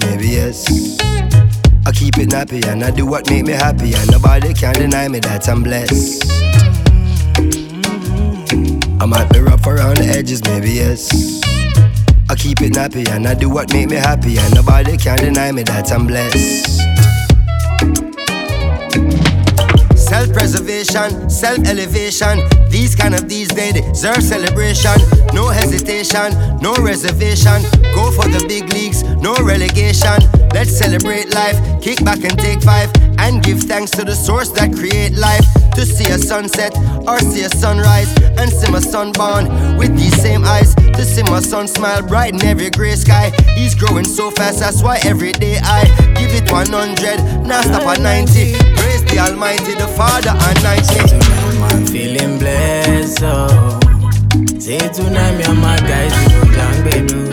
maybe yes. I keep it nappy and I do what make me happy, and nobody can deny me that I'm blessed. I might be rough around the edges, maybe yes. I keep it nappy and I do what make me happy, and nobody can deny me that I'm blessed. Self-preservation, self-elevation. These days deserve celebration. No hesitation, no reservation. Go for the big leagues, no relegation. Let's celebrate life, kick back and take 5, and give thanks to the source that create life. To see a sunset or see a sunrise, and see my son born with these same eyes. To see my son smile bright in every grey sky. He's growing so fast, that's why every day I give it 100, now stop at 90. Praise the Almighty, the Father and 90. Tonight I'm feeling blessed, oh. Say tonight me and my guys we go down bedu.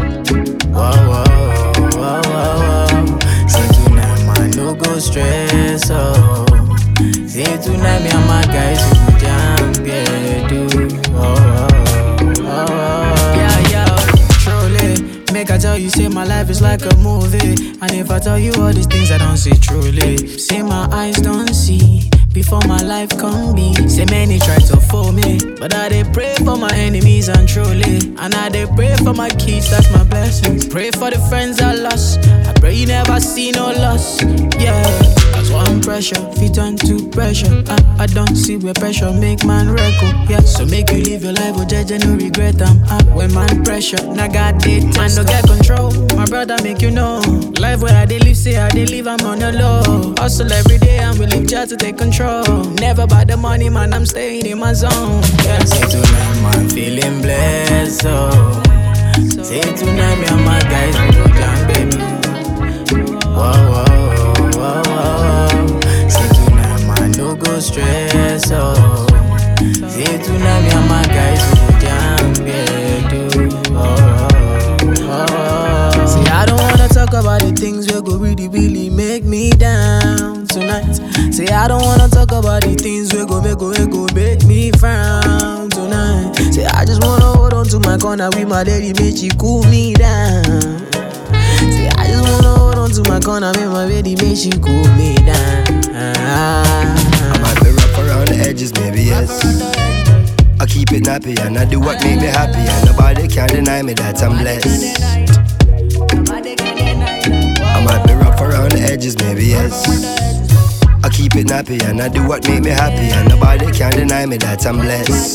Whoa, whoa, whoa, whoa, whoa. Say tonight man no go stress, oh. Say tonight me and my guys we go down bedu. Oh, oh, oh, oh. Yeah, yeah, truly. Make I tell you, say my life is like a movie. And if I tell you all these things I don't see truly. Say my eyes don't see before my life come be. Say many try to fool me, but I dey pray for my enemies and truly. And I dey pray for my kids, that's my blessings. Pray for the friends I lost, I pray you never see no loss. Yeah, that's why I'm pressure, fit on to pressure. I don't see where pressure make man record. Yeah, so make you live your life, oh judge no regret. I'm up when man pressure, now God did man no get control. My brother make you know, life where I dey live, say I dey live, I'm on the low. Hustle every day and we live just to take control. Never by the money, man, I'm staying in my zone. Yeah. Say tonight, man, feeling blessed, oh. Say tonight, me and my guys, we go down, baby. Whoa, whoa, whoa, whoa. Say tonight, man, no go stress, oh. Say tonight, me and my guys, we go down, baby. Oh, oh, oh. See, I don't wanna talk about the things that go really, really make me down tonight. Say I don't wanna talk about the things we go make me frown tonight. Say I just wanna hold on to my corner with my lady, make she cool me down. Say I just wanna hold on to my corner with my lady, make she cool me down. I might be rough around the edges, maybe yes. I keep it nappy and I do what make me happy, and nobody can deny me that I'm blessed. I might be rough around the edges, maybe yes. I keep it nappy and I do what make me happy, and nobody can deny me that I'm blessed.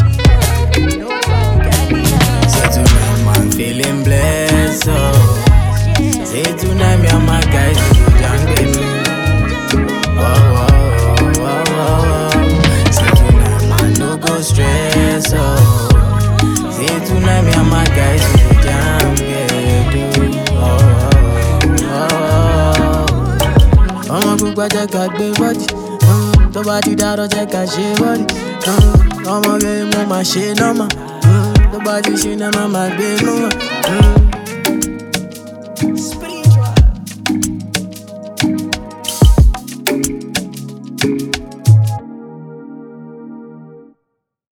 Say tonight, man, feeling blessed, oh. Say tonight, me and my guys, we go down, baby. Whoa, whoa, whoa, whoa, whoa. Say tonight, man, no go stress, oh. Say tonight, me and my guys, we go down, baby. Oh, oh, oh. Ọmọ gbogbo jẹ́ ká gbé bọ́dì, tó bá ti dárọ́ jẹ́ ká ṣe bọ́dì. Ọmọ rẹ̀ mo máa ṣe nọ́mà, tó bá ti ṣe náà máa gbé nọ́mà.